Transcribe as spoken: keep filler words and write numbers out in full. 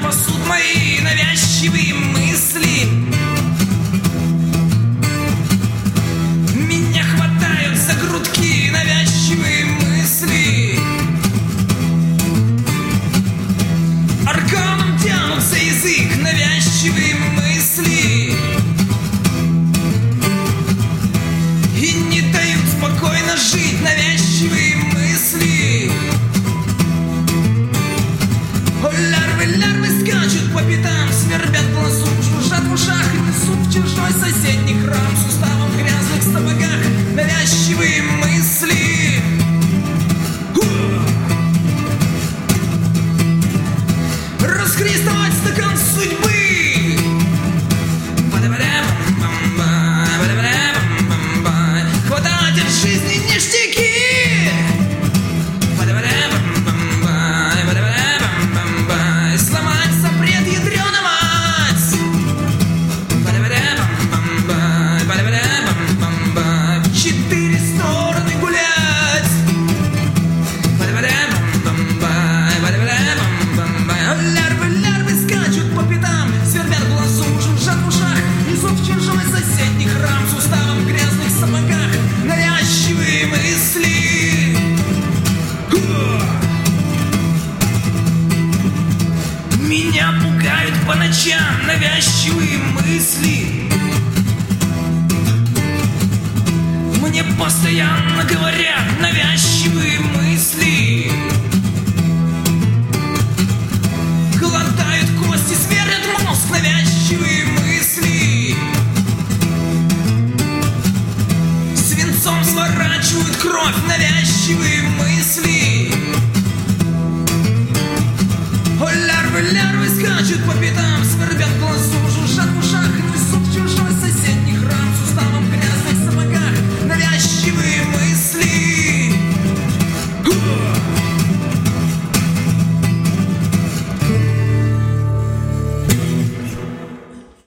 пасут мои навязчивые мысли. Меня хватают за грудки навязчивые мысли. Арканом тянут за язык навязчивые мысли. И не дают спокойно жить навязчивые мысли. О, лярвы, лярвы скачут по пятам, свербят глазу, жужжат в ушах и несут в чужой соседний храм с уставом в грязных сапогах навязчивые мысли. Расхристовать стакан судьбы. Хватать от жизни ништяки. Сломать запрет ядрёна мать. В четыре стороны гулять. Лярвы, лярвы скачут по пятам, свербят глазу, жужжат в ушах, несут в чужой соседний храм с уставом в грязных сапогах навязчивые мысли. Меня пугают по ночам навязчивые мысли. Мне постоянно говорят навязчивые мысли. Глотают кости, сверлят мозг навязчивые мысли. Свинцом сворачивают кровь навязчивые мысли. О, лярвы, лярвы скачут по пятам,